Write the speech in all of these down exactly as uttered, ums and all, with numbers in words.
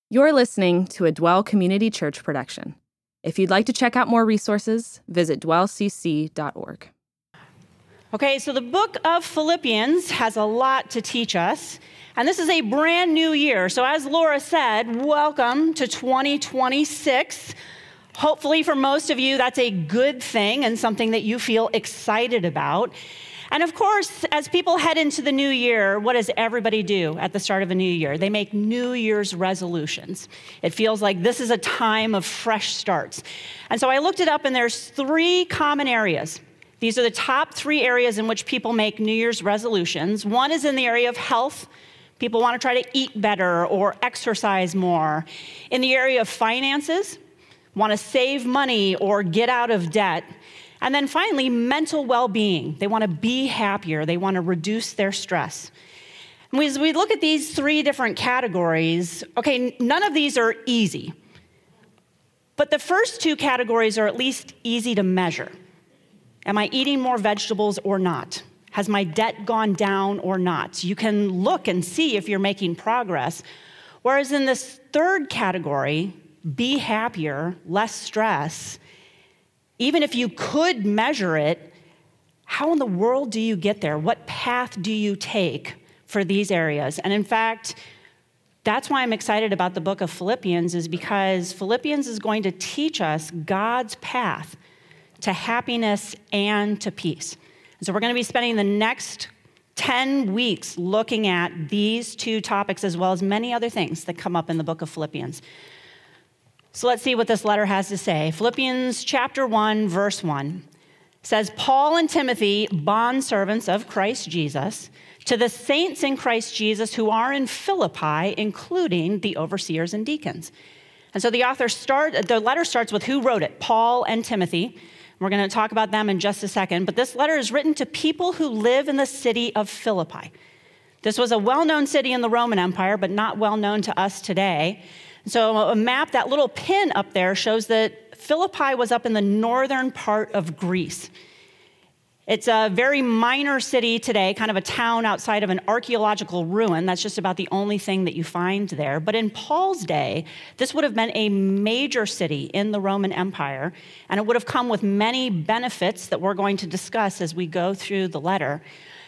You're listening to a Dwell Community Church production. If you'd like to check out more resources, visit dwell c c dot org. Okay, so the book of Philippians has a lot to teach us, and this is a brand new year. So as Laura said, welcome to twenty twenty-six. Hopefully for most of you, that's a good thing and something that you feel excited about. And of course, as people head into the new year, what does everybody do at the start of a new year? They make New Year's resolutions. It feels like this is a time of fresh starts. And so I looked it up, and there's three common areas. These are the top three areas in which people make New Year's resolutions. One is in the area of health. People want to try to eat better or exercise more. In the area of finances, want to save money or get out of debt. And then finally, mental well-being. They want to be happier. They want to reduce their stress. And as we look at these three different categories, okay, none of these are easy. But the first two categories are at least easy to measure. Am I eating more vegetables or not? Has my debt gone down or not? You can look and see if you're making progress. Whereas in this third category, be happier, less stress, even if you could measure it, how in the world do you get there? What path do you take for these areas? And in fact, that's why I'm excited about the book of Philippians, is because Philippians is going to teach us God's path to happiness and to peace. And so we're going to be spending the next ten weeks looking at these two topics, as well as many other things that come up in the book of Philippians. So let's see what this letter has to say. Philippians chapter one, verse one says, Paul and Timothy, bondservants of Christ Jesus, to the saints in Christ Jesus who are in Philippi, including the overseers and deacons. And so the author start, the letter starts with who wrote it, Paul and Timothy. We're going to talk about them in just a second, but this letter is written to people who live in the city of Philippi. This was a well-known city in the Roman Empire, but not well-known to us today. So a map, that little pin up there, shows that Philippi was up in the northern part of Greece. It's a very minor city today, kind of a town outside of an archaeological ruin. That's just about the only thing that you find there. But in Paul's day, this would have been a major city in the Roman Empire, and it would have come with many benefits that we're going to discuss as we go through the letter.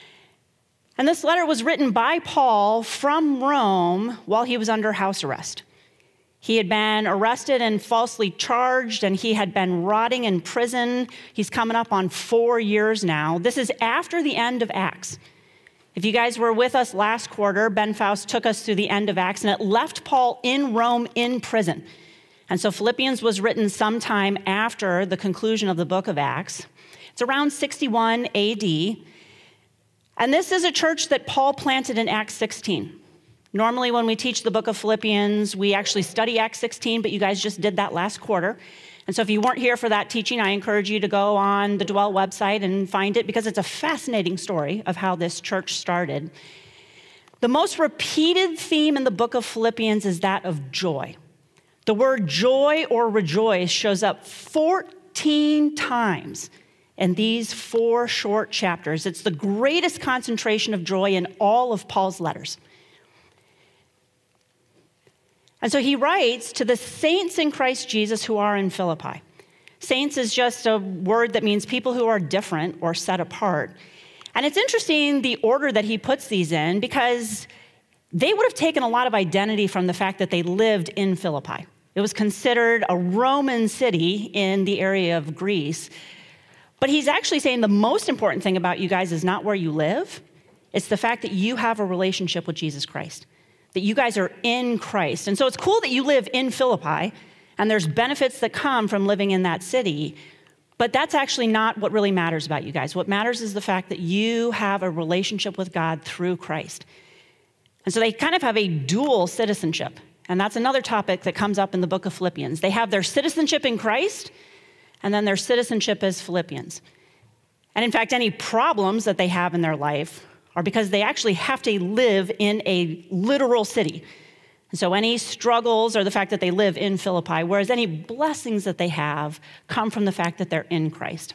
And this letter was written by Paul from Rome while he was under house arrest. He had been arrested and falsely charged, and he had been rotting in prison. He's coming up on four years now. This is after the end of Acts. If you guys were with us last quarter, Ben Faust took us through the end of Acts, and it left Paul in Rome in prison. And so Philippians was written sometime after the conclusion of the book of Acts. It's around sixty-one A D. And this is a church that Paul planted in Acts sixteen. Normally, when we teach the book of Philippians, we actually study Acts sixteen, but you guys just did that last quarter. And so if you weren't here for that teaching, I encourage you to go on the Dwell website and find it, because it's a fascinating story of how this church started. The most repeated theme in the book of Philippians is that of joy. The word joy or rejoice shows up fourteen times in these four short chapters. It's the greatest concentration of joy in all of Paul's letters. And so he writes to the saints in Christ Jesus who are in Philippi. Saints is just a word that means people who are different or set apart. And it's interesting the order that he puts these in, because they would have taken a lot of identity from the fact that they lived in Philippi. It was considered a Roman city in the area of Greece. But he's actually saying the most important thing about you guys is not where you live. It's the fact that you have a relationship with Jesus Christ, that you guys are in Christ. And so it's cool that you live in Philippi, and there's benefits that come from living in that city, but that's actually not what really matters about you guys. What matters is the fact that you have a relationship with God through Christ. And so they kind of have a dual citizenship, and that's another topic that comes up in the book of Philippians. They have their citizenship in Christ, and then their citizenship as Philippians. And in fact, any problems that they have in their life are because they actually have to live in a literal city. And so any struggles are the fact that they live in Philippi, whereas any blessings that they have come from the fact that they're in Christ.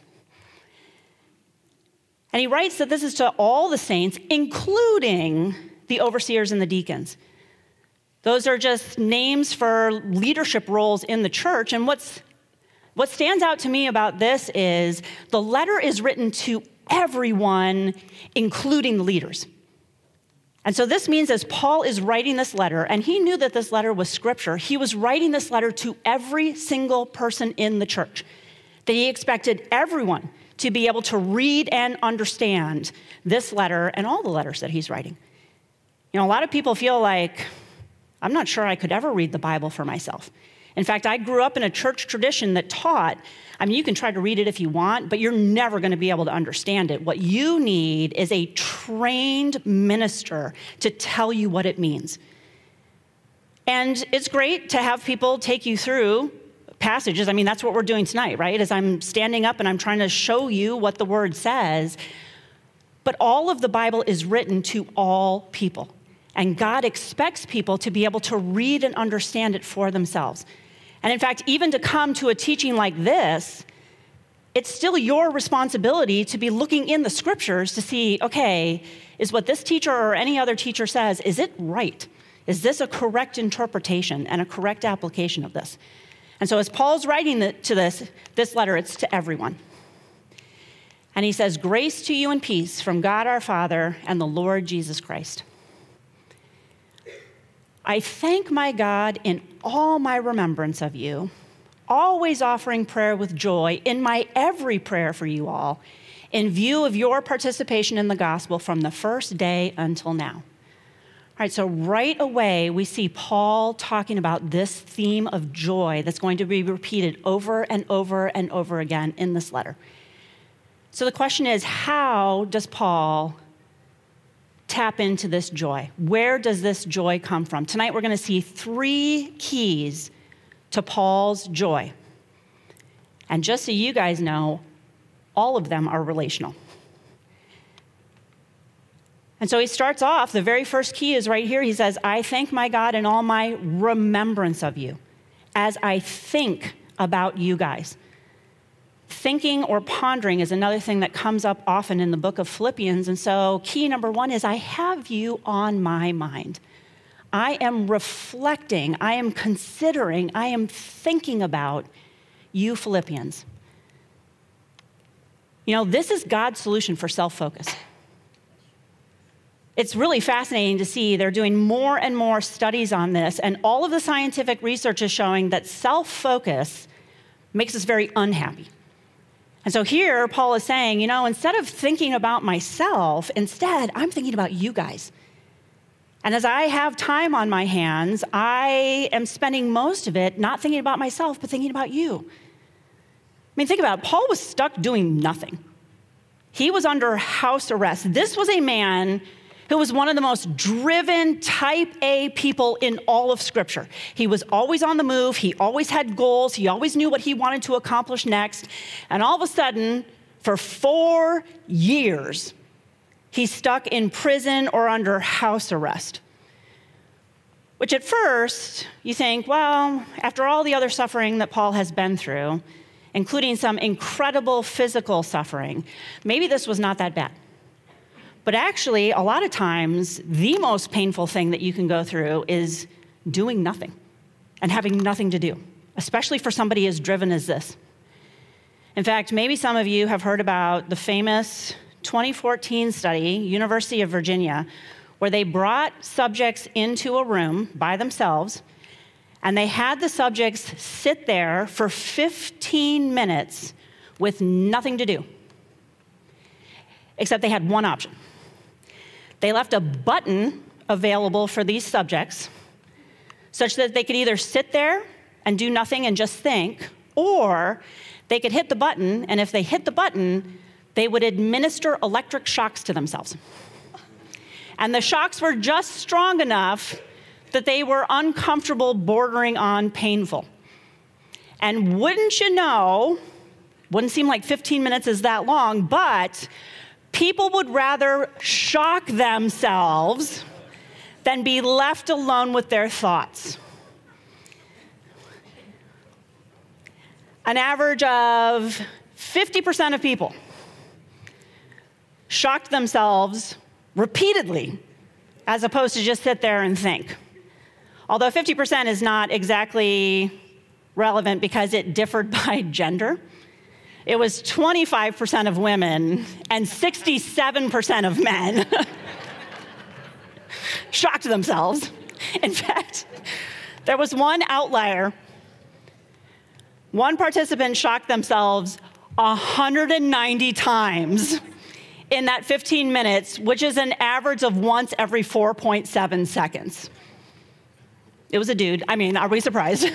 And he writes that this is to all the saints, including the overseers and the deacons. Those are just names for leadership roles in the church. And what's, what stands out to me about this is the letter is written to everyone, including the leaders. And so this means as Paul is writing this letter, and he knew that this letter was scripture, he was writing this letter to every single person in the church, that he expected everyone to be able to read and understand this letter and all the letters that he's writing. You know, a lot of people feel like, I'm not sure I could ever read the Bible for myself. In fact, I grew up in a church tradition that taught, I mean, you can try to read it if you want, but you're never going to be able to understand it. What you need is a trained minister to tell you what it means. And it's great to have people take you through passages. I mean, that's what we're doing tonight, right? As I'm standing up and I'm trying to show you what the word says. But all of the Bible is written to all people. And God expects people to be able to read and understand it for themselves. And in fact, even to come to a teaching like this, it's still your responsibility to be looking in the scriptures to see, okay, is what this teacher or any other teacher says, is it right? Is this a correct interpretation and a correct application of this? And so as Paul's writing the, to this, this letter, it's to everyone. And he says, grace to you and peace from God our Father and the Lord Jesus Christ. I thank my God in all my remembrance of you, always offering prayer with joy in my every prayer for you all, in view of your participation in the gospel from the first day until now. All right, so right away, we see Paul talking about this theme of joy that's going to be repeated over and over and over again in this letter. So the question is, how does Paul tap into this joy? Where does this joy come from? Tonight we're going to see three keys to Paul's joy. And just so you guys know, all of them are relational. And so he starts off, the very first key is right here. He says, I thank my God in all my remembrance of you, as I think about you guys. Thinking or pondering is another thing that comes up often in the book of Philippians. And so key number one is I have you on my mind. I am reflecting, I am considering, I am thinking about you Philippians. You know, this is God's solution for self-focus. It's really fascinating to see they're doing more and more studies on this, and all of the scientific research is showing that self-focus makes us very unhappy. And so here, Paul is saying, you know, instead of thinking about myself, instead, I'm thinking about you guys. And as I have time on my hands, I am spending most of it not thinking about myself, but thinking about you. I mean, think about it. Paul was stuck doing nothing. He was under house arrest. This was a man who was one of the most driven type A people in all of Scripture. He was always on the move. He always had goals. He always knew what he wanted to accomplish next. And all of a sudden, for four years, he's stuck in prison or under house arrest. Which at first, you think, well, after all the other suffering that Paul has been through, including some incredible physical suffering, maybe this was not that bad. But actually, a lot of times, the most painful thing that you can go through is doing nothing and having nothing to do, especially for somebody as driven as this. In fact, maybe some of you have heard about the famous twenty fourteen study, University of Virginia, where they brought subjects into a room by themselves, and they had the subjects sit there for fifteen minutes with nothing to do, except they had one option. They left a button available for these subjects such that they could either sit there and do nothing and just think, or they could hit the button, and if they hit the button, they would administer electric shocks to themselves. And the shocks were just strong enough that they were uncomfortable, bordering on painful. And wouldn't you know, wouldn't seem like fifteen minutes is that long, but people would rather shock themselves than be left alone with their thoughts. An average of fifty percent of people shocked themselves repeatedly, as opposed to just sit there and think. Although fifty percent is not exactly relevant because it differed by gender. It was twenty-five percent of women and sixty-seven percent of men shocked themselves. In fact, there was one outlier. One participant shocked themselves one hundred ninety times in that fifteen minutes, which is an average of once every four point seven seconds. It was a dude. I mean, are we surprised?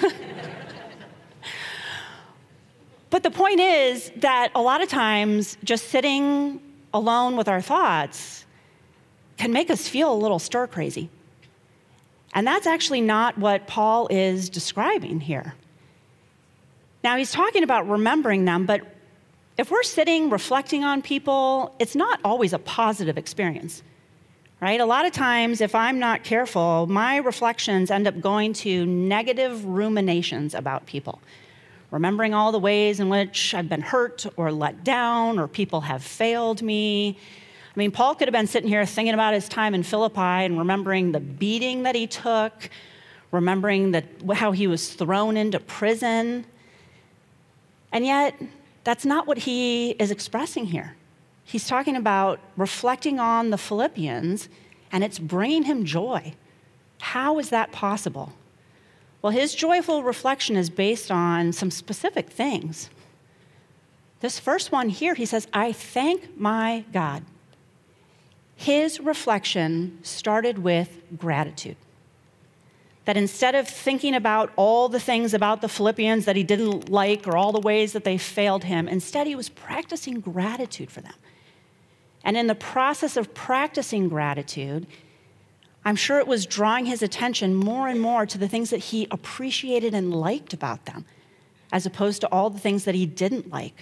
But the point is that a lot of times just sitting alone with our thoughts can make us feel a little stir crazy. And that's actually not what Paul is describing here. Now, he's talking about remembering them, but if we're sitting reflecting on people, it's not always a positive experience, right? A lot of times, if I'm not careful, my reflections end up going to negative ruminations about people, remembering all the ways in which I've been hurt or let down or people have failed me. I mean, Paul could have been sitting here thinking about his time in Philippi and remembering the beating that he took, remembering that how he was thrown into prison. And yet, that's not what he is expressing here. He's talking about reflecting on the Philippians, and it's bringing him joy. How is that possible? Well, his joyful reflection is based on some specific things. This first one here, he says, I thank my God. His reflection started with gratitude. That instead of thinking about all the things about the Philippians that he didn't like or all the ways that they failed him, instead he was practicing gratitude for them. And in the process of practicing gratitude, I'm sure it was drawing his attention more and more to the things that he appreciated and liked about them, as opposed to all the things that he didn't like.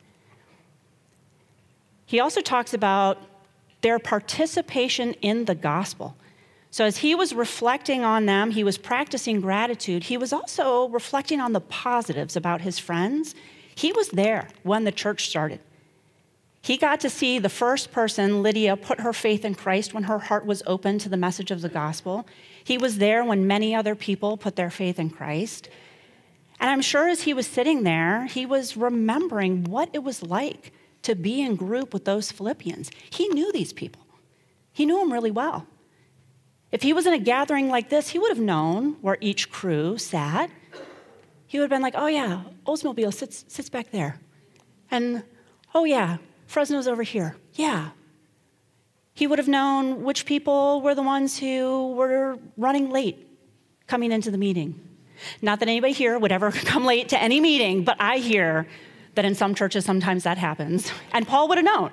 He also talks about their participation in the gospel. So as he was reflecting on them, he was practicing gratitude. He was also reflecting on the positives about his friends. He was there when the church started. He got to see the first person, Lydia, put her faith in Christ when her heart was open to the message of the gospel. He was there when many other people put their faith in Christ. And I'm sure as he was sitting there, he was remembering what it was like to be in group with those Philippians. He knew these people. He knew them really well. If he was in a gathering like this, he would have known where each crew sat. He would have been like, oh yeah, Oldsmobile sits, sits back there. And oh yeah, Fresno's over here. Yeah. He would have known which people were the ones who were running late coming into the meeting. Not that anybody here would ever come late to any meeting, but I hear that in some churches sometimes that happens. And Paul would have known.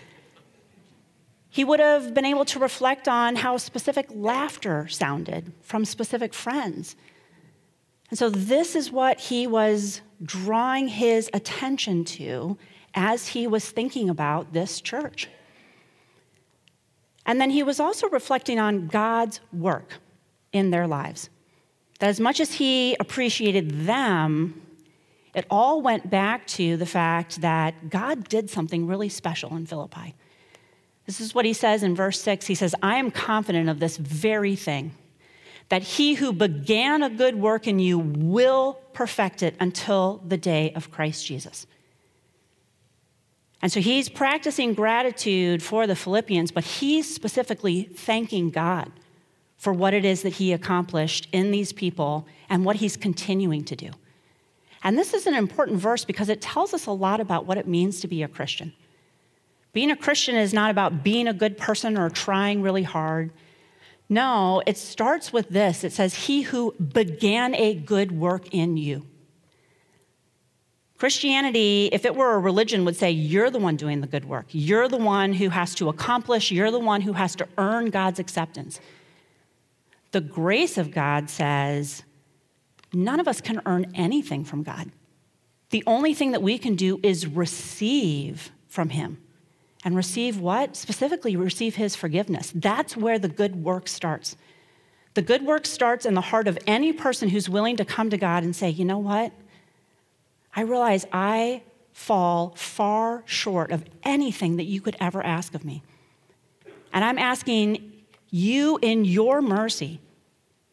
He would have been able to reflect on how specific laughter sounded from specific friends. And so this is what he was drawing his attention to as he was thinking about this church. And then he was also reflecting on God's work in their lives. That as much as he appreciated them, it all went back to the fact that God did something really special in Philippi. This is what he says in verse six. He says, I am confident of this very thing, that he who began a good work in you will perfect it until the day of Christ Jesus. And so he's practicing gratitude for the Philippians, but he's specifically thanking God for what it is that he accomplished in these people and what he's continuing to do. And this is an important verse because it tells us a lot about what it means to be a Christian. Being a Christian is not about being a good person or trying really hard. No, it starts with this. It says, he who began a good work in you. Christianity, if it were a religion, would say, you're the one doing the good work. You're the one who has to accomplish. You're the one who has to earn God's acceptance. The grace of God says, none of us can earn anything from God. The only thing that we can do is receive from him. And receive what? Specifically, receive his forgiveness. That's where the good work starts. The good work starts in the heart of any person who's willing to come to God and say, you know what? I realize I fall far short of anything that you could ever ask of me. And I'm asking you in your mercy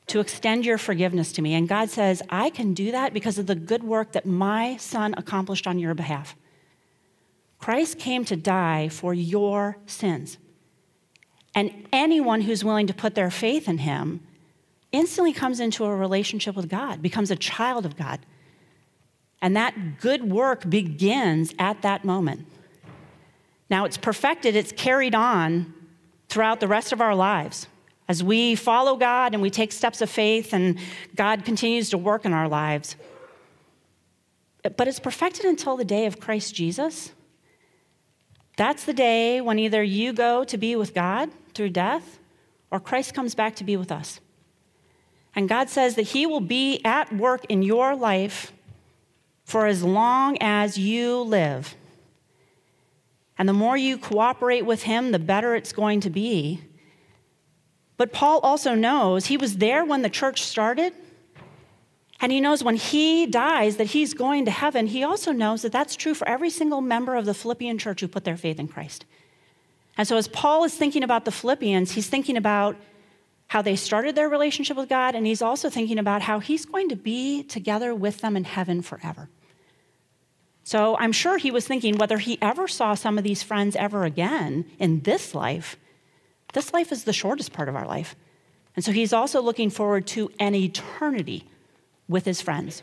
to extend your forgiveness to me. And God says, I can do that because of the good work that my Son accomplished on your behalf. Christ came to die for your sins. And anyone who's willing to put their faith in him instantly comes into a relationship with God, becomes a child of God. And that good work begins at that moment. Now, it's perfected, it's carried on throughout the rest of our lives. As we follow God and we take steps of faith and God continues to work in our lives. But it's perfected until the day of Christ Jesus. That's the day when either you go to be with God through death or Christ comes back to be with us. And God says that he will be at work in your life for as long as you live. And the more you cooperate with him, the better it's going to be. But Paul also knows he was there when the church started, and he knows when he dies that he's going to heaven. He also knows that that's true for every single member of the Philippian church who put their faith in Christ. And so as Paul is thinking about the Philippians, he's thinking about how they started their relationship with God, and he's also thinking about how he's going to be together with them in heaven forever. So I'm sure he was thinking whether he ever saw some of these friends ever again in this life. This life is the shortest part of our life. And so he's also looking forward to an eternity with his friends.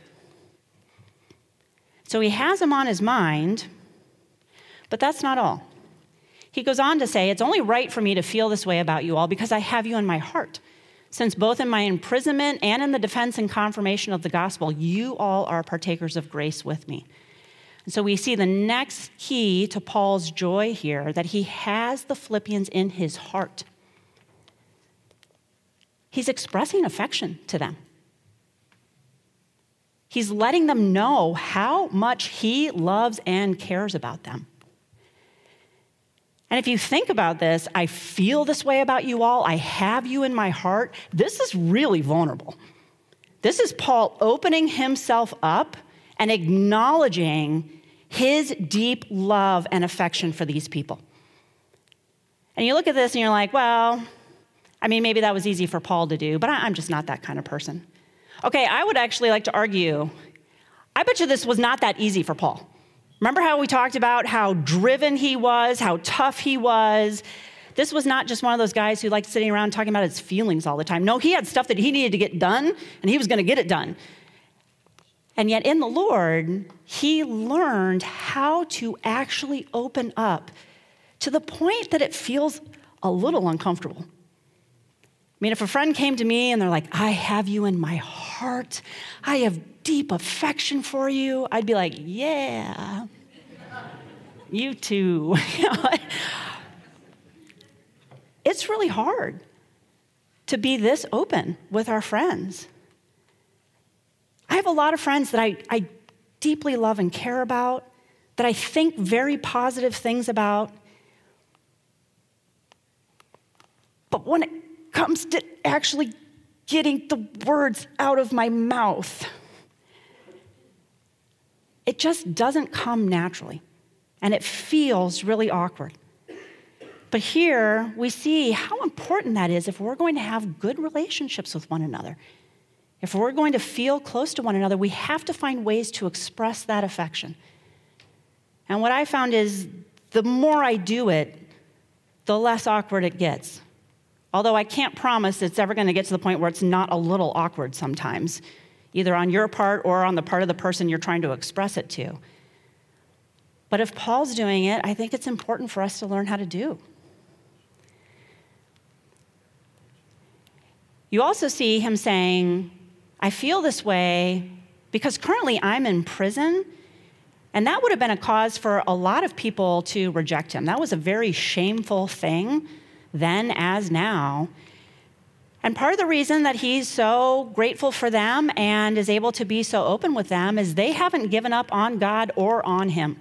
So he has them on his mind, but that's not all. He goes on to say, it's only right for me to feel this way about you all because I have you in my heart. Since both in my imprisonment and in the defense and confirmation of the gospel, you all are partakers of grace with me. And so we see the next key to Paul's joy here, that he has the Philippians in his heart. He's expressing affection to them. He's letting them know how much he loves and cares about them. And if you think about this, I feel this way about you all, I have you in my heart, this is really vulnerable. This is Paul opening himself up and acknowledging his deep love and affection for these people. And you look at this and you're like, well, I mean, maybe that was easy for Paul to do, but I'm just not that kind of person. Okay, I would actually like to argue, I bet you this was not that easy for Paul. Remember how we talked about how driven he was, how tough he was? This was not just one of those guys who liked sitting around talking about his feelings all the time. No, he had stuff that he needed to get done, and he was going to get it done. And yet in the Lord, he learned how to actually open up to the point that it feels a little uncomfortable. I mean, if a friend came to me and they're like, I have you in my heart, I have deep affection for you, I'd be like, yeah, you too. It's really hard to be this open with our friends. I have a lot of friends that I, I deeply love and care about, that I think very positive things about. But when it comes to actually getting the words out of my mouth, it just doesn't come naturally, and it feels really awkward. But here we see how important that is if we're going to have good relationships with one another. If we're going to feel close to one another, we have to find ways to express that affection. And what I found is the more I do it, the less awkward it gets. Although I can't promise it's ever going to get to the point where it's not a little awkward sometimes, either on your part or on the part of the person you're trying to express it to. But if Paul's doing it, I think it's important for us to learn how to do. You also see him saying, I feel this way because currently I'm in prison, and that would have been a cause for a lot of people to reject him. That was a very shameful thing then as now. And part of the reason that he's so grateful for them and is able to be so open with them is they haven't given up on God or on him.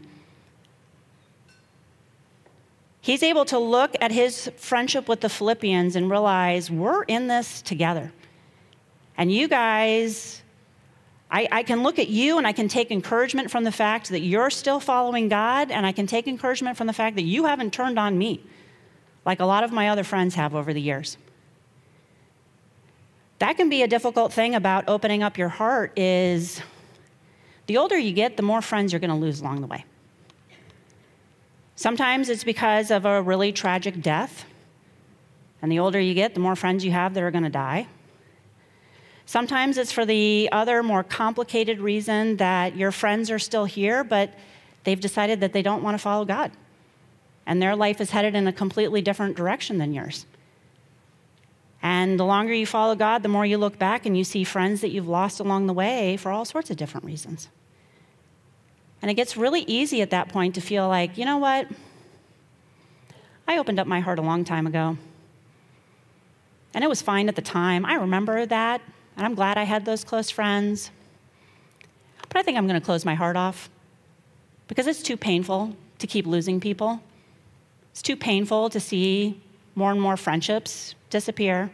He's able to look at his friendship with the Philippians and realize we're in this together. And you guys, I, I can look at you and I can take encouragement from the fact that you're still following God, and I can take encouragement from the fact that you haven't turned on me like a lot of my other friends have over the years. That can be a difficult thing about opening up your heart is the older you get, the more friends you're going to lose along the way. Sometimes it's because of a really tragic death. And the older you get, the more friends you have that are going to die. Sometimes it's for the other more complicated reason that your friends are still here, but they've decided that they don't want to follow God. And their life is headed in a completely different direction than yours. And the longer you follow God, the more you look back and you see friends that you've lost along the way for all sorts of different reasons. And it gets really easy at that point to feel like, you know what? I opened up my heart a long time ago. And it was fine at the time. I remember that. And I'm glad I had those close friends. But I think I'm going to close my heart off because it's too painful to keep losing people. It's too painful to see more and more friendships disappear.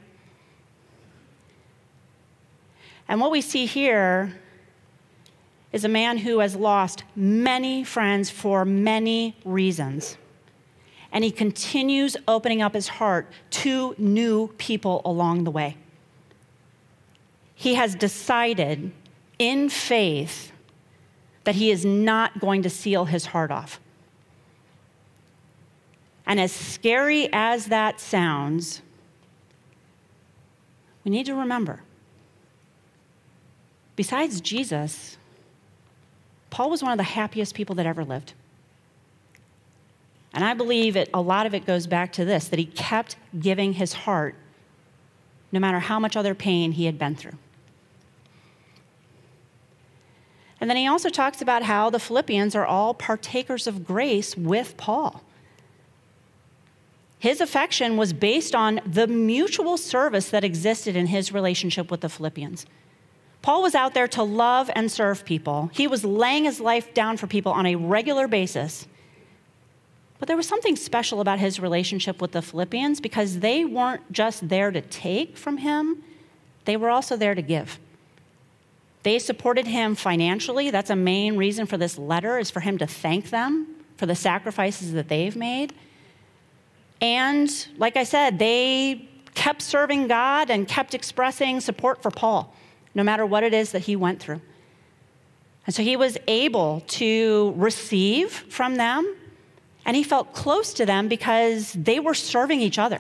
And what we see here is a man who has lost many friends for many reasons. And he continues opening up his heart to new people along the way. He has decided in faith that he is not going to seal his heart off. And as scary as that sounds, we need to remember, besides Jesus, Paul was one of the happiest people that ever lived. And I believe it, a lot of it goes back to this, that he kept giving his heart no matter how much other pain he had been through. And then he also talks about how the Philippians are all partakers of grace with Paul. His affection was based on the mutual service that existed in his relationship with the Philippians. Paul was out there to love and serve people. He was laying his life down for people on a regular basis. But there was something special about his relationship with the Philippians because they weren't just there to take from him, they were also there to give. They supported him financially. That's a main reason for this letter, is for him to thank them for the sacrifices that they've made. And like I said, they kept serving God and kept expressing support for Paul, no matter what it is that he went through. And so he was able to receive from them, and he felt close to them because they were serving each other.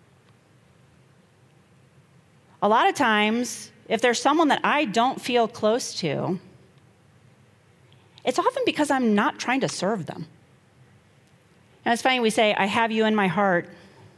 A lot of times, if there's someone that I don't feel close to, it's often because I'm not trying to serve them. And it's funny, we say, I have you in my heart.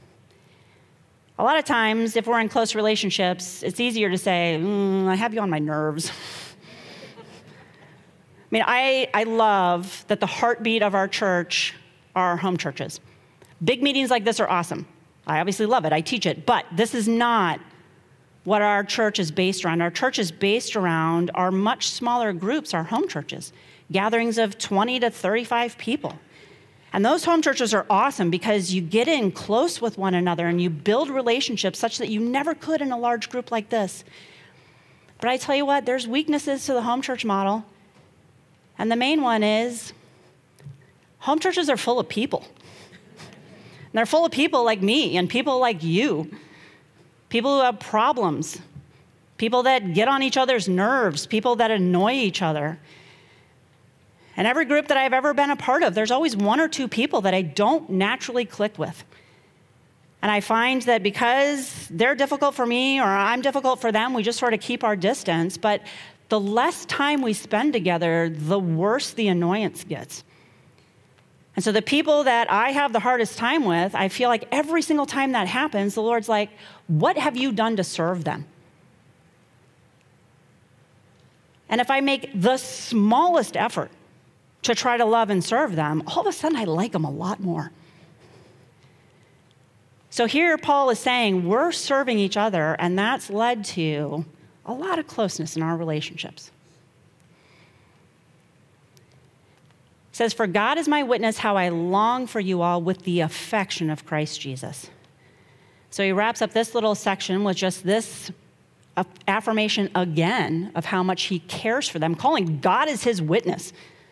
A lot of times, if we're in close relationships, it's easier to say, mm, I have you on my nerves. I mean, I, I love that the heartbeat of our church are our home churches. Big meetings like this are awesome. I obviously love it. I teach it. But this is not what our church is based around. Our church is based around our much smaller groups, our home churches, gatherings of twenty to thirty-five people. And those home churches are awesome because you get in close with one another and you build relationships such that you never could in a large group like this. But I tell you what, there's weaknesses to the home church model. And the main one is home churches are full of people. And they're full of people like me and people like you. People who have problems. People that get on each other's nerves. People that annoy each other. And every group that I've ever been a part of, there's always one or two people that I don't naturally click with. And I find that because they're difficult for me or I'm difficult for them, we just sort of keep our distance. But the less time we spend together, the worse the annoyance gets. And so the people that I have the hardest time with, I feel like every single time that happens, the Lord's like, what have you done to serve them? And if I make the smallest effort to try to love and serve them, all of a sudden I like them a lot more. So here Paul is saying we're serving each other, and that's led to a lot of closeness in our relationships. It says, for God is my witness how I long for you all with the affection of Christ Jesus. So he wraps up this little section with just this affirmation again of how much he cares for them, calling God as his witness.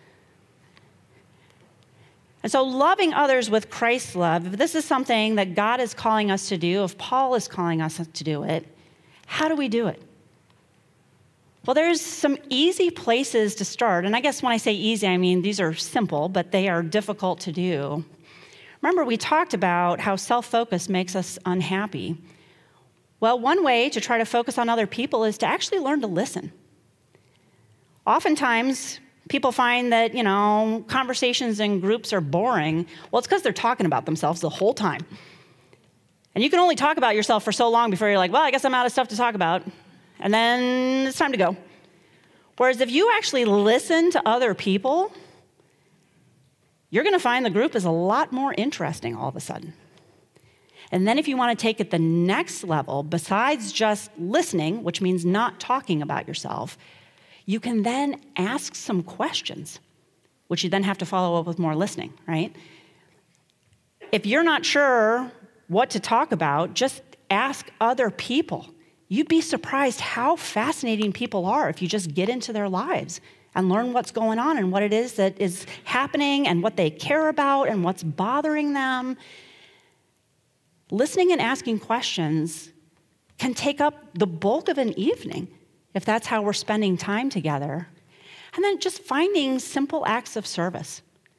And so loving others with Christ's love, if this is something that God is calling us to do, if Paul is calling us to do it, How do we do it? Well, there's some easy places to start. And I guess when I say easy, I mean these are simple, but they are difficult to do. Remember, we talked about how self-focus makes us unhappy. Well, one way to try to focus on other people is to actually learn to listen. Oftentimes, people find that, you know, conversations in groups are boring. Well, it's because they're talking about themselves the whole time. And you can only talk about yourself for so long before you're like, well, I guess I'm out of stuff to talk about. And then it's time to go. Whereas if you actually listen to other people, you're going to find the group is a lot more interesting all of a sudden. And then if you want to take it the next level, besides just listening, which means not talking about yourself, you can then ask some questions, which you then have to follow up with more listening, right? If you're not sure what to talk about, just ask other people. You'd be surprised how fascinating people are if you just get into their lives and learn what's going on and what it is that is happening and what they care about and what's bothering them. Listening and asking questions can take up the bulk of an evening if that's how we're spending time together. And then just finding simple acts of service.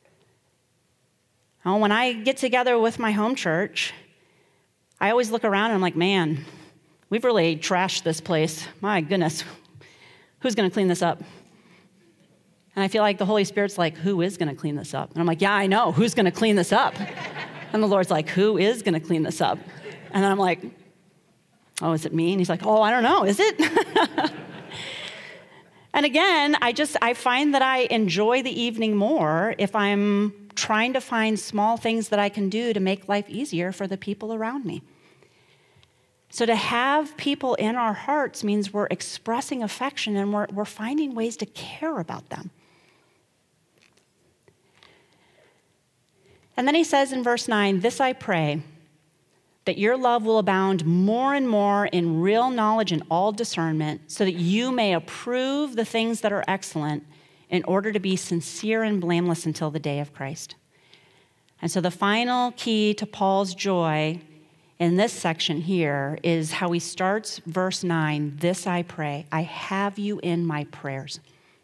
Oh, when I get together with my home church, I always look around and I'm like, man, we've really trashed this place. My goodness, who's going to clean this up? And I feel like the Holy Spirit's like, who is going to clean this up? And I'm like, yeah, I know. Who's going to clean this up? And the Lord's like, who is going to clean this up? And then I'm like, oh, is it me? And he's like, oh, I don't know. Is it? And again, I just, I find that I enjoy the evening more if I'm trying to find small things that I can do to make life easier for the people around me. So to have people in our hearts means we're expressing affection and we're, we're finding ways to care about them. And then he says in verse nine, this I pray, that your love will abound more and more in real knowledge and all discernment, so that you may approve the things that are excellent in order to be sincere and blameless until the day of Christ. And so the final key to Paul's joy in this section here is how he starts verse nine, this I pray, I have you in my prayers.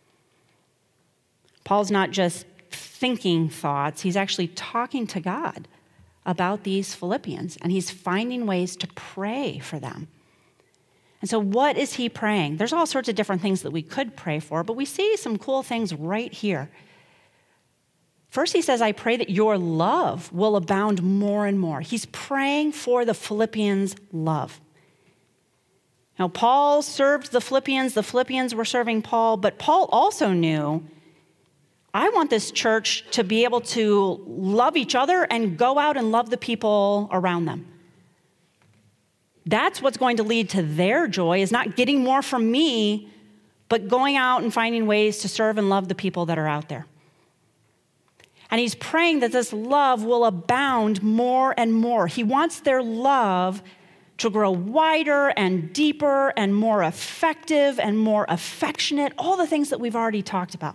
Paul's not just thinking thoughts, he's actually talking to God about these Philippians, and he's finding ways to pray for them. And so what is he praying? There's all sorts of different things that we could pray for, but we see some cool things right here. First, he says, I pray that your love will abound more and more. He's praying for the Philippians' love. Now, Paul served the Philippians, the Philippians were serving Paul, but Paul also knew, I want this church to be able to love each other and go out and love the people around them. That's what's going to lead to their joy, is not getting more from me, but going out and finding ways to serve and love the people that are out there. And he's praying that this love will abound more and more. He wants their love to grow wider and deeper and more effective and more affectionate, all the things that we've already talked about.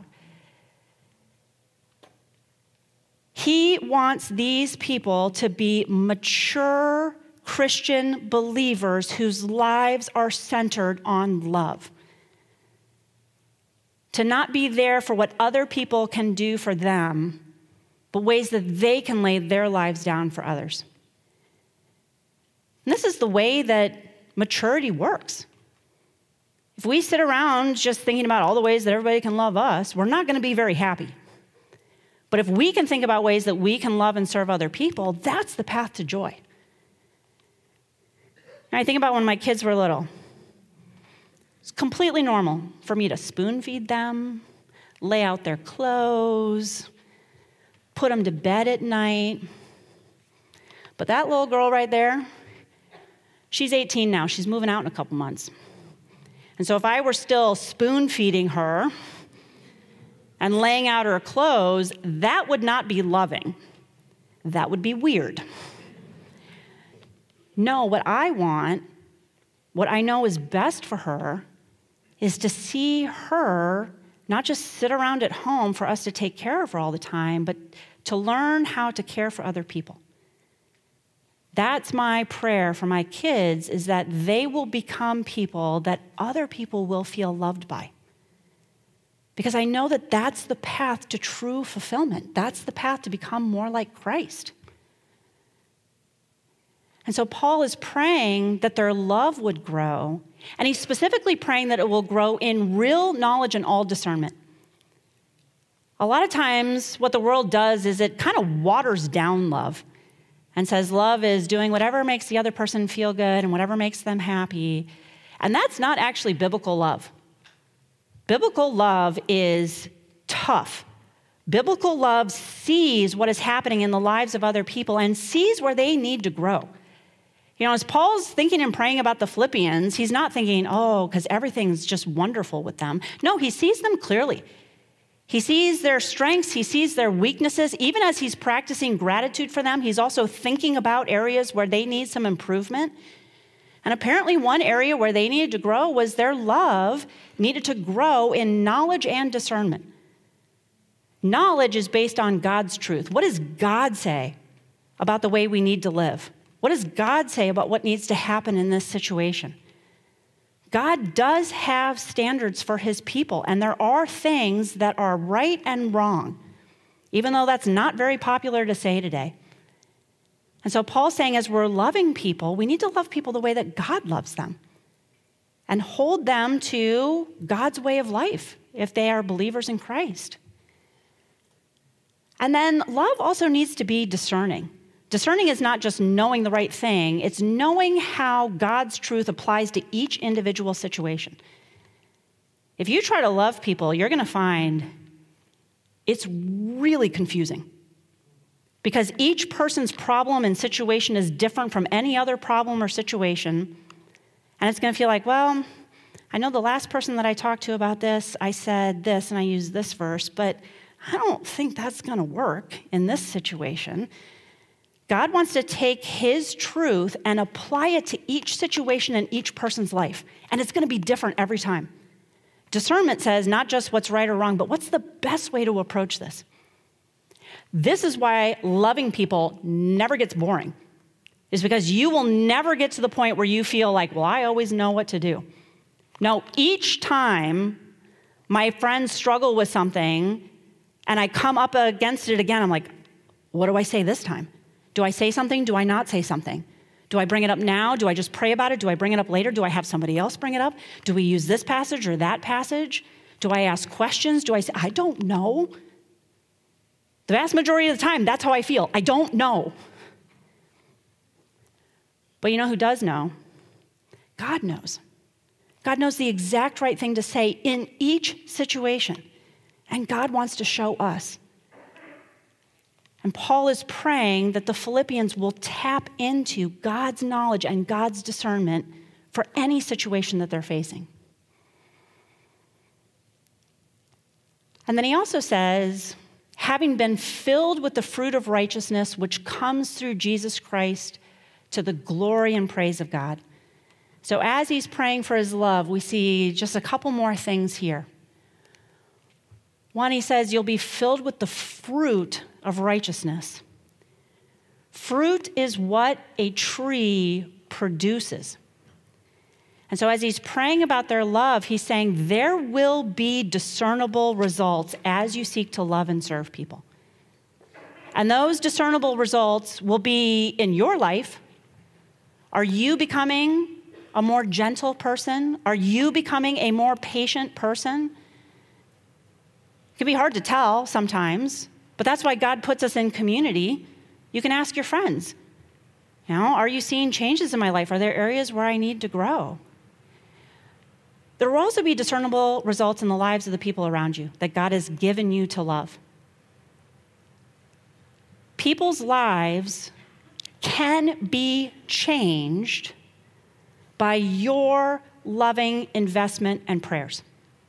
He wants these people to be mature Christian believers whose lives are centered on love. To not be there for what other people can do for them, but ways that they can lay their lives down for others. And this is the way that maturity works. If we sit around just thinking about all the ways that everybody can love us, we're not going to be very happy. But if we can think about ways that we can love and serve other people, that's the path to joy. And I think about when my kids were little. It's completely normal for me to spoon feed them, lay out their clothes, put them to bed at night. But that little girl right there, she's eighteen now. She's moving out in a couple months. And so if I were still spoon feeding her and laying out her clothes, that would not be loving. That would be weird. No, what I want, what I know is best for her, is to see her not just sit around at home for us to take care of her all the time, but to learn how to care for other people. That's my prayer for my kids, is that they will become people that other people will feel loved by. Because I know that that's the path to true fulfillment. That's the path to become more like Christ. And so Paul is praying that their love would grow, and he's specifically praying that it will grow in real knowledge and all discernment. A lot of times what the world does is it kind of waters down love and says love is doing whatever makes the other person feel good and whatever makes them happy. And that's not actually biblical love. Biblical love is tough. Biblical love sees what is happening in the lives of other people and sees where they need to grow. You know, as Paul's thinking and praying about the Philippians, he's not thinking, oh, because everything's just wonderful with them. No, he sees them clearly. He sees their strengths, he sees their weaknesses. Even as he's practicing gratitude for them, he's also thinking about areas where they need some improvement. And apparently one area where they needed to grow was their love needed to grow in knowledge and discernment. Knowledge is based on God's truth. What does God say about the way we need to live? What does God say about what needs to happen in this situation? God does have standards for his people, and there are things that are right and wrong, even though that's not very popular to say today. And so Paul's saying, as we're loving people, we need to love people the way that God loves them and hold them to God's way of life if they are believers in Christ. And then love also needs to be discerning. Discerning is not just knowing the right thing, it's knowing how God's truth applies to each individual situation. If you try to love people, you're going to find it's really confusing because each person's problem and situation is different from any other problem or situation. And it's going to feel like, well, I know the last person that I talked to about this, I said this and I used this verse, but I don't think that's going to work in this situation. God wants to take his truth and apply it to each situation in each person's life. And it's going to be different every time. Discernment says not just what's right or wrong, but what's the best way to approach this? This is why loving people never gets boring, is because you will never get to the point where you feel like, well, I always know what to do. No, each time my friends struggle with something and I come up against it again, I'm like, what do I say this time? Do I say something? Do I not say something? Do I bring it up now? Do I just pray about it? Do I bring it up later? Do I have somebody else bring it up? Do we use this passage or that passage? Do I ask questions? Do I say, I don't know? The vast majority of the time, that's how I feel. I don't know. But you know who does know? God knows. God knows the exact right thing to say in each situation. And God wants to show us. And Paul is praying that the Philippians will tap into God's knowledge and God's discernment for any situation that they're facing. And then he also says, having been filled with the fruit of righteousness which comes through Jesus Christ to the glory and praise of God. So as he's praying for his love, we see just a couple more things here. One, he says, you'll be filled with the fruit of righteousness. Fruit is what a tree produces. And so as he's praying about their love, he's saying there will be discernible results as you seek to love and serve people. And those discernible results will be in your life. Are you becoming a more gentle person? Are you becoming a more patient person? It can be hard to tell sometimes, but that's why God puts us in community. You can ask your friends, you know, are you seeing changes in my life? Are there areas where I need to grow? There will also be discernible results in the lives of the people around you that God has given you to love. People's lives can be changed by your loving investment and prayers.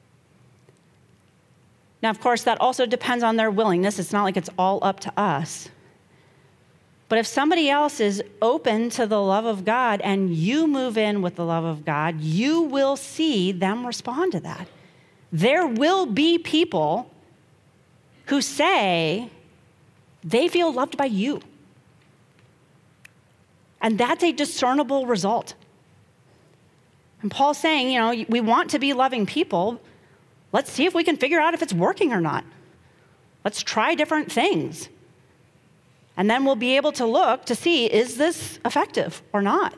Now, of course, that also depends on their willingness. It's not like it's all up to us. But if somebody else is open to the love of God and you move in with the love of God, you will see them respond to that. There will be people who say they feel loved by you. And that's a discernible result. And Paul's saying, you know, we want to be loving people. Let's see if we can figure out if it's working or not. Let's try different things. And then we'll be able to look to see, is this effective or not?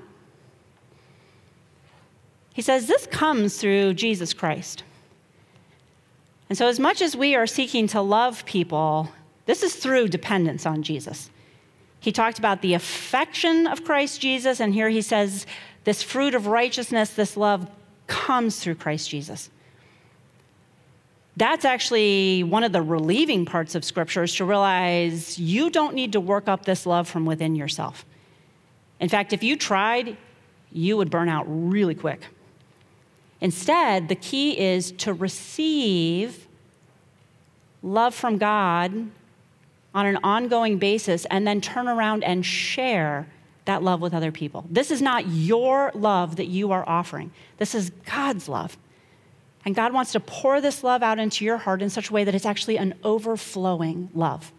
He says this comes through Jesus Christ. And so as much as we are seeking to love people, this is through dependence on Jesus. He talked about the affection of Christ Jesus, and here he says this fruit of righteousness, this love, comes through Christ Jesus. That's actually one of the relieving parts of Scripture, is to realize you don't need to work up this love from within yourself. In fact, if you tried, you would burn out really quick. Instead, the key is to receive love from God on an ongoing basis and then turn around and share that love with other people. This is not your love that you are offering. This is God's love. And God wants to pour this love out into your heart in such a way that it's actually an overflowing love.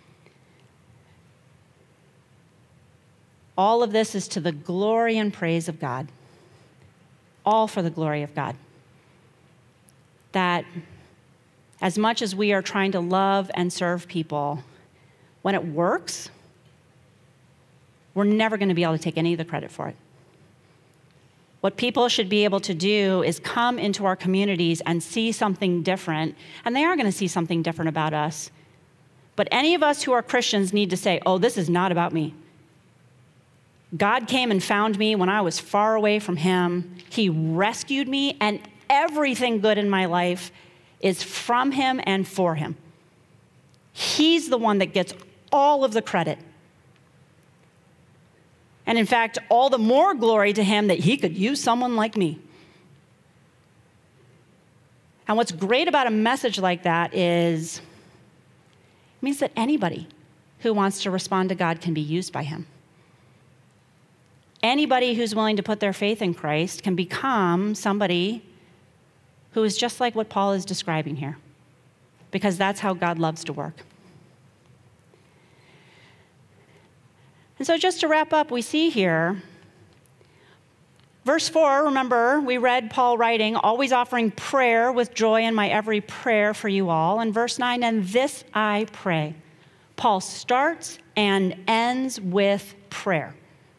All of this is to the glory and praise of God. All for the glory of God. That as much as we are trying to love and serve people, when it works, we're never going to be able to take any of the credit for it. What people should be able to do is come into our communities and see something different, and they are going to see something different about us. But any of us who are Christians need to say, oh, this is not about me. God came and found me when I was far away from him. He rescued me, and everything good in my life is from him and for him. He's the one that gets all of the credit. And in fact, all the more glory to him that he could use someone like me. And what's great about a message like that is it means that anybody who wants to respond to God can be used by him. Anybody who's willing to put their faith in Christ can become somebody who is just like what Paul is describing here, because that's how God loves to work. And so just to wrap up, we see here, verse four, remember, we read Paul writing, always offering prayer with joy in my every prayer for you all. And verse nine, and this I pray. Paul starts and ends with prayer.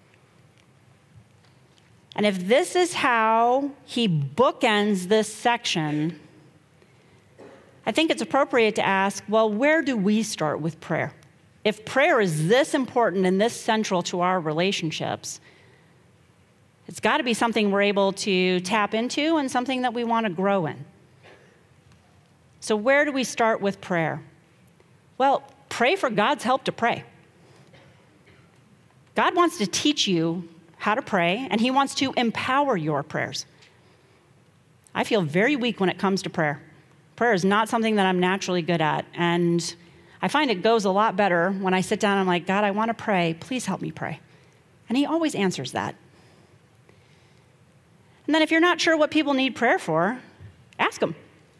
And if this is how he bookends this section, I think it's appropriate to ask, well, where do we start with prayer? If prayer is this important and this central to our relationships, it's got to be something we're able to tap into and something that we want to grow in. So where do we start with prayer? Well, pray for God's help to pray. God wants to teach you how to pray, and he wants to empower your prayers. I feel very weak when it comes to prayer. Prayer is not something that I'm naturally good at, and I find it goes a lot better when I sit down and I'm like, God, I want to pray. Please help me pray. And he always answers that. And then if you're not sure what people need prayer for, ask them.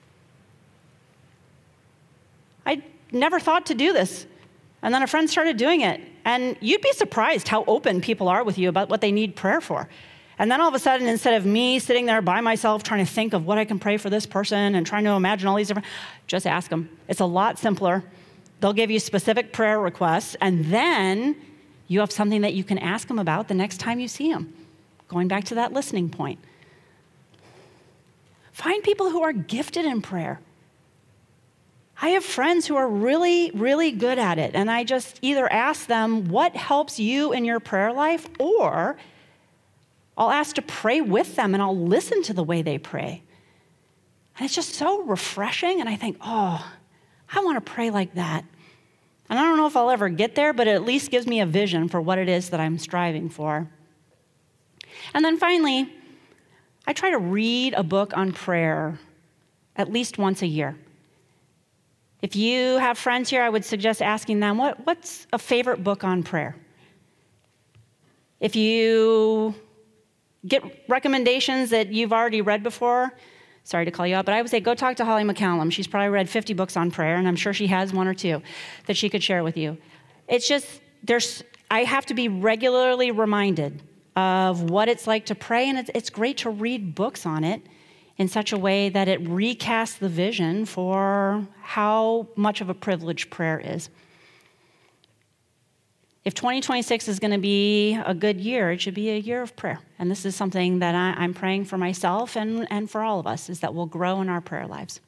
I never thought to do this. And then a friend started doing it. And you'd be surprised how open people are with you about what they need prayer for. And then all of a sudden, instead of me sitting there by myself trying to think of what I can pray for this person and trying to imagine all these different, just ask them. It's a lot simpler. They'll give you specific prayer requests, and then you have something that you can ask them about the next time you see them. Going back to that listening point. Find people who are gifted in prayer. I have friends who are really, really good at it, and I just either ask them what helps you in your prayer life, or I'll ask to pray with them, and I'll listen to the way they pray. And it's just so refreshing, and I think, oh, I want to pray like that. And I don't know if I'll ever get there, but it at least gives me a vision for what it is that I'm striving for. And then finally, I try to read a book on prayer at least once a year. If you have friends here, I would suggest asking them, what, what's a favorite book on prayer? If you get recommendations that you've already read before, sorry to call you out, but I would say go talk to Holly McCallum. She's probably read fifty books on prayer, and I'm sure she has one or two that she could share with you. It's just, there's I have to be regularly reminded of what it's like to pray, and it's, it's great to read books on it in such a way that it recasts the vision for how much of a privilege prayer is. If twenty twenty-six is going to be a good year, it should be a year of prayer. And this is something that I, I'm praying for myself and, and for all of us, is that we'll grow in our prayer lives.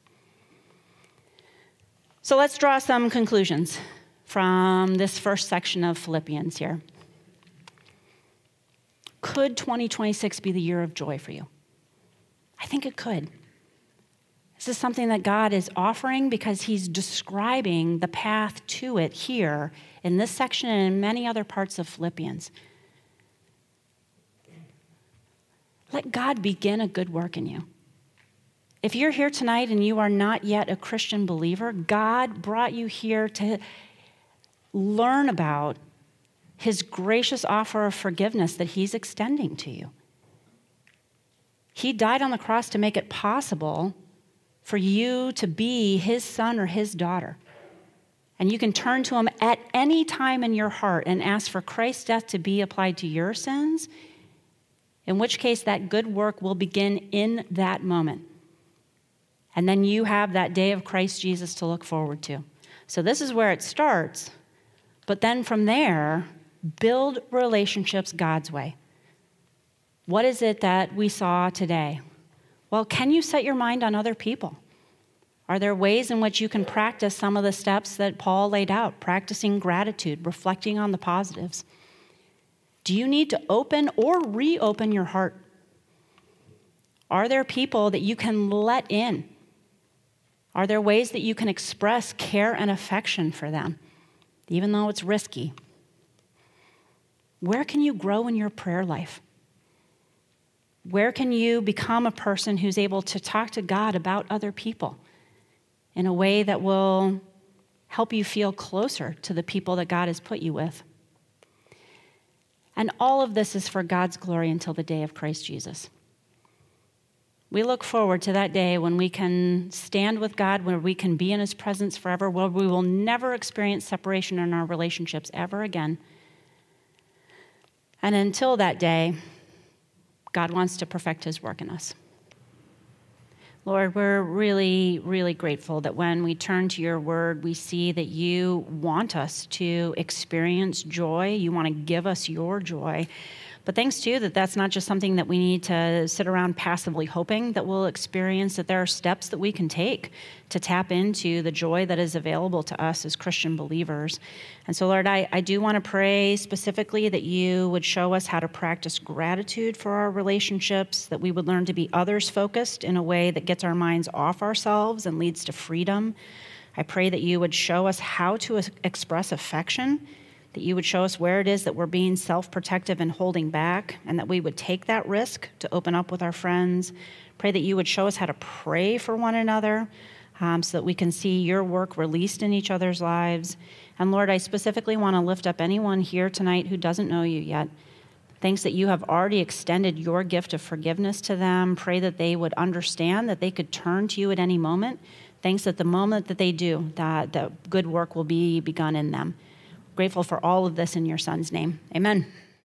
So let's draw some conclusions from this first section of Philippians here. Could twenty twenty-six be the year of joy for you? I think it could. This is something that God is offering because he's describing the path to it here in this section and in many other parts of Philippians. Let God begin a good work in you. If you're here tonight and you are not yet a Christian believer, God brought you here to learn about his gracious offer of forgiveness that he's extending to you. He died on the cross to make it possible for you to be his son or his daughter. And you can turn to him at any time in your heart and ask for Christ's death to be applied to your sins, in which case that good work will begin in that moment. And then you have that day of Christ Jesus to look forward to. So this is where it starts, but then from there, build relationships God's way. What is it that we saw today? Well, can you set your mind on other people? Are there ways in which you can practice some of the steps that Paul laid out, practicing gratitude, reflecting on the positives? Do you need to open or reopen your heart? Are there people that you can let in? Are there ways that you can express care and affection for them, even though it's risky? Where can you grow in your prayer life? Where can you become a person who's able to talk to God about other people in a way that will help you feel closer to the people that God has put you with? And all of this is for God's glory until the day of Christ Jesus. We look forward to that day when we can stand with God, where we can be in his presence forever, where we will never experience separation in our relationships ever again. And until that day, God wants to perfect his work in us. Lord, we're really, really grateful that when we turn to your word, we see that you want us to experience joy. You want to give us your joy. But thanks too that that's not just something that we need to sit around passively hoping that we'll experience, that there are steps that we can take to tap into the joy that is available to us as Christian believers. And so, Lord, I, I do want to pray specifically that you would show us how to practice gratitude for our relationships, that we would learn to be others-focused in a way that gets our minds off ourselves and leads to freedom. I pray that you would show us how to express affection, that you would show us where it is that we're being self-protective and holding back, and that we would take that risk to open up with our friends. Pray that you would show us how to pray for one another um, so that we can see your work released in each other's lives. And Lord, I specifically want to lift up anyone here tonight who doesn't know you yet. Thanks that you have already extended your gift of forgiveness to them. Pray that they would understand that they could turn to you at any moment. Thanks that the moment that they do, that the good work will be begun in them. Grateful for all of this in your son's name. Amen.